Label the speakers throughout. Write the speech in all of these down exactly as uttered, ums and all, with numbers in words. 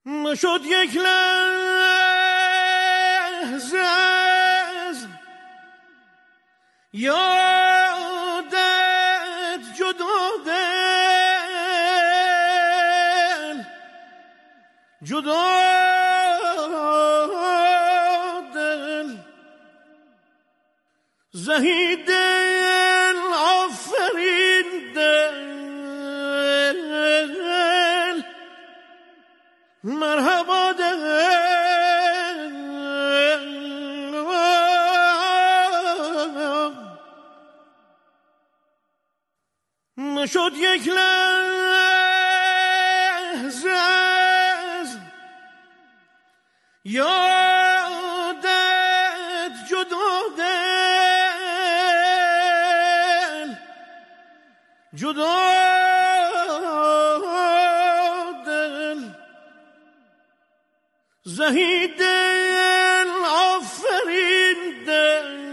Speaker 1: نشد یک لحظه از یادت جدا دل جدا دل زهی دل آفرین دل مرحبا دل نشد یک لحظه از یادت جدا دل جدا دل زهی دل آفرین دل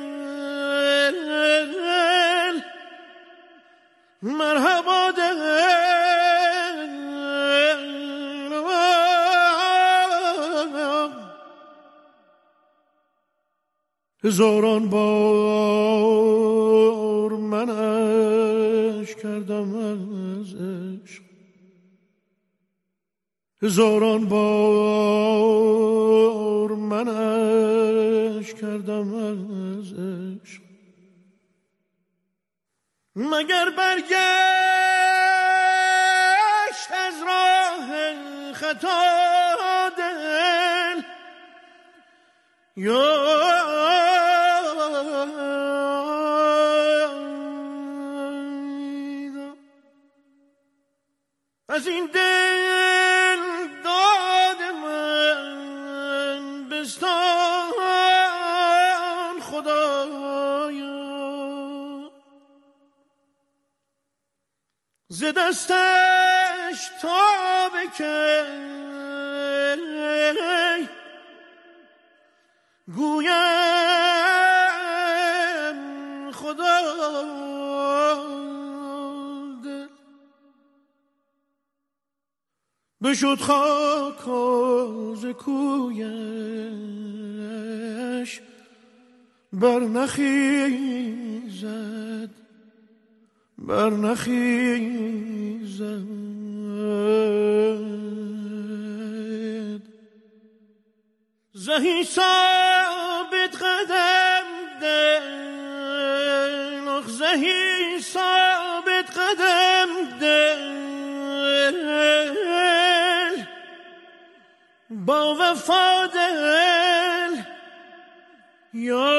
Speaker 1: مرحبا دل هزاران بار منش کردم از عشق هزاران بار منش کردم از عشق مگر برگشت از راه خطا دل یا از این دل داد من بستان خدایا ز دستش تا بکی گویم خدا دل بشد خاک ز کویش بر نخیزد بر نخیزد زهی ثابت قدم دل اخ زهی ثابت قدم دل با وفا دل یا